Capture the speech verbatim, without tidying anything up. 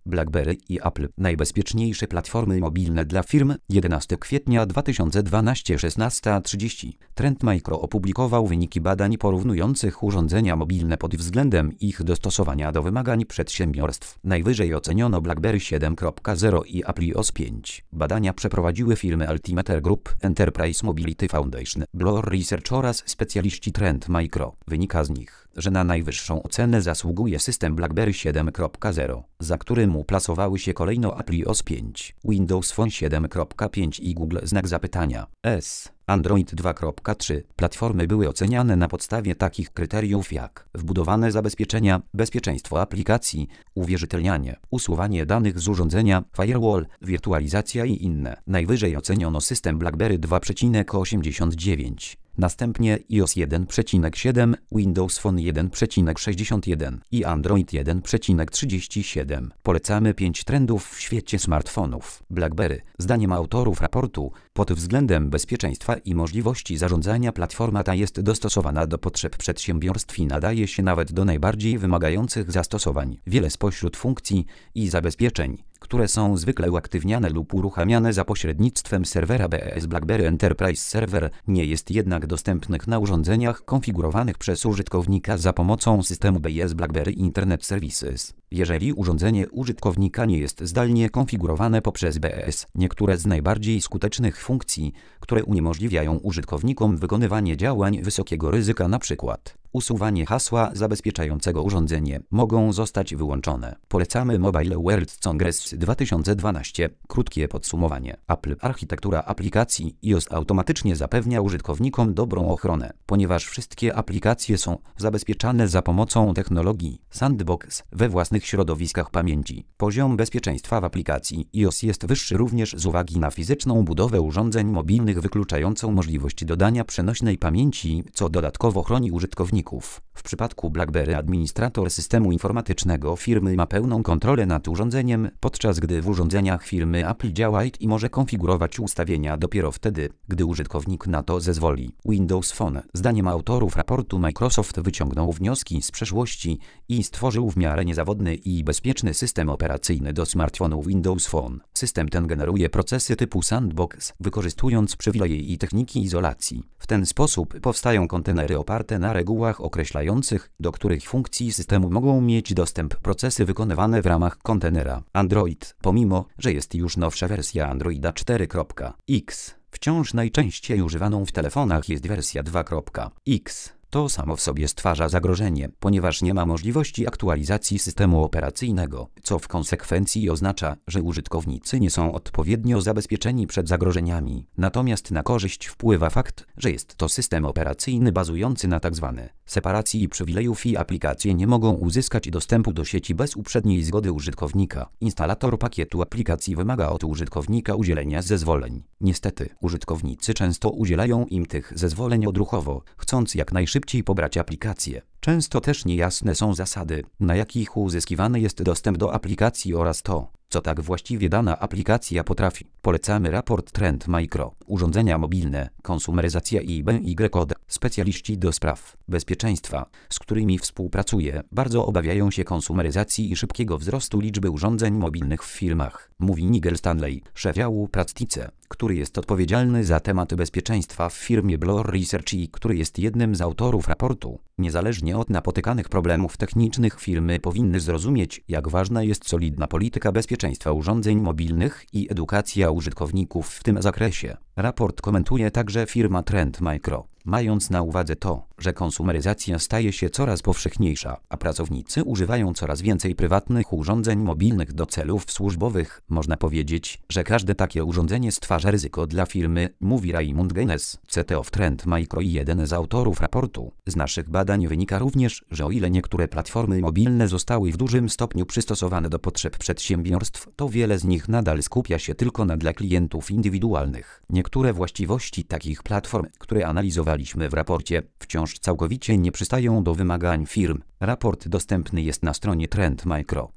BlackBerry i Apple. Najbezpieczniejsze platformy mobilne dla firm. jedenastego kwietnia dwa tysiące dwunastego, szesnasta trzydzieści. Trend Micro opublikował wyniki badań porównujących urządzenia mobilne pod względem ich dostosowania do wymagań przedsiębiorstw. Najwyżej oceniono BlackBerry siedem kropka zero i Apple iOS pięć. Badania przeprowadziły firmy Altimeter Group, Enterprise Mobility Foundation, Bloor Research oraz specjaliści Trend Micro. Wynika z nich, że na najwyższą ocenę zasługuje system BlackBerry siedem kropka zero, za którym uplasowały się kolejno Apple iOS pięć, Windows Phone siedem kropka pięć i Google znak zapytania. S. Android dwa kropka trzy. Platformy były oceniane na podstawie takich kryteriów jak wbudowane zabezpieczenia, bezpieczeństwo aplikacji, uwierzytelnianie, usuwanie danych z urządzenia, firewall, wirtualizacja i inne. Najwyżej oceniono system BlackBerry dwa przecinek osiemdziesiąt dziewięć. Następnie iOS jeden przecinek siedem, Windows Phone jeden przecinek sześćdziesiąt jeden i Android jeden przecinek trzydzieści siedem. Polecamy pięć trendów w świecie smartfonów. BlackBerry, zdaniem autorów raportu, pod względem bezpieczeństwa i możliwości zarządzania platforma ta jest dostosowana do potrzeb przedsiębiorstw i nadaje się nawet do najbardziej wymagających zastosowań. Wiele spośród funkcji i zabezpieczeń, które są zwykle uaktywniane lub uruchamiane za pośrednictwem serwera B E S BlackBerry Enterprise Server, nie jest jednak dostępnych na urządzeniach konfigurowanych przez użytkownika za pomocą systemu B E S BlackBerry Internet Services. Jeżeli urządzenie użytkownika nie jest zdalnie konfigurowane poprzez B E S, niektóre z najbardziej skutecznych funkcji, które uniemożliwiają użytkownikom wykonywanie działań wysokiego ryzyka, np. usuwanie hasła zabezpieczającego urządzenie, mogą zostać wyłączone. Polecamy Mobile World Congress dwa tysiące dwanaście. Krótkie podsumowanie. Apple. Architektura aplikacji iOS automatycznie zapewnia użytkownikom dobrą ochronę, ponieważ wszystkie aplikacje są zabezpieczane za pomocą technologii Sandbox we własnych środowiskach pamięci. Poziom bezpieczeństwa w aplikacji iOS jest wyższy również z uwagi na fizyczną budowę urządzeń mobilnych wykluczającą możliwość dodania przenośnej pamięci, co dodatkowo chroni użytkowników. W przypadku BlackBerry administrator systemu informatycznego firmy ma pełną kontrolę nad urządzeniem, podczas gdy w urządzeniach firmy Apple działa i może konfigurować ustawienia dopiero wtedy, gdy użytkownik na to zezwoli. Windows Phone. Zdaniem autorów raportu Microsoft wyciągnął wnioski z przeszłości i stworzył w miarę niezawodny i bezpieczny system operacyjny do smartfonów Windows Phone. System ten generuje procesy typu sandbox, wykorzystując przywileje i techniki izolacji. W ten sposób powstają kontenery oparte na regułach określających, do których funkcji systemu mogą mieć dostęp procesy wykonywane w ramach kontenera. Android. Pomimo, że jest już nowsza wersja Androida cztery kropka x, wciąż najczęściej używaną w telefonach jest wersja dwa kropka x. To samo w sobie stwarza zagrożenie, ponieważ nie ma możliwości aktualizacji systemu operacyjnego, co w konsekwencji oznacza, że użytkownicy nie są odpowiednio zabezpieczeni przed zagrożeniami. Natomiast na korzyść wpływa fakt, że jest to system operacyjny bazujący na tzw. separacji przywilejów i aplikacje nie mogą uzyskać dostępu do sieci bez uprzedniej zgody użytkownika. Instalator pakietu aplikacji wymaga od użytkownika udzielenia zezwoleń. Niestety, użytkownicy często udzielają im tych zezwoleń odruchowo, chcąc jak najszybciej Szybciej pobrać aplikację. Często też niejasne są zasady, na jakich uzyskiwany jest dostęp do aplikacji oraz to, co tak właściwie dana aplikacja potrafi. Polecamy raport Trend Micro. Urządzenia mobilne, konsumeryzacja i B Y K. Specjaliści do spraw bezpieczeństwa, z którymi współpracuję, bardzo obawiają się konsumeryzacji i szybkiego wzrostu liczby urządzeń mobilnych w firmach, mówi Nigel Stanley, szef działu Practice, który jest odpowiedzialny za temat bezpieczeństwa w firmie Bloor Research i który jest jednym z autorów raportu. Niezależnie od napotykanych problemów technicznych, firmy powinny zrozumieć, jak ważna jest solidna polityka bezpieczeństwa urządzeń mobilnych i edukacja użytkowników w tym zakresie. Raport komentuje także firma Trend Micro, mając na uwadze to, że konsumeryzacja staje się coraz powszechniejsza, a pracownicy używają coraz więcej prywatnych urządzeń mobilnych do celów służbowych. Można powiedzieć, że każde takie urządzenie stwarza ryzyko dla firmy, mówi Raymond Gaines, C T O w Trend Micro i jeden z autorów raportu. Z naszych badań wynika również, że o ile niektóre platformy mobilne zostały w dużym stopniu przystosowane do potrzeb przedsiębiorstw, to wiele z nich nadal skupia się tylko na dla klientów indywidualnych. Niektóre właściwości takich platform, które analizowaliśmy w raporcie, wciąż całkowicie nie przystają do wymagań firm. Raport dostępny jest na stronie Trend Micro.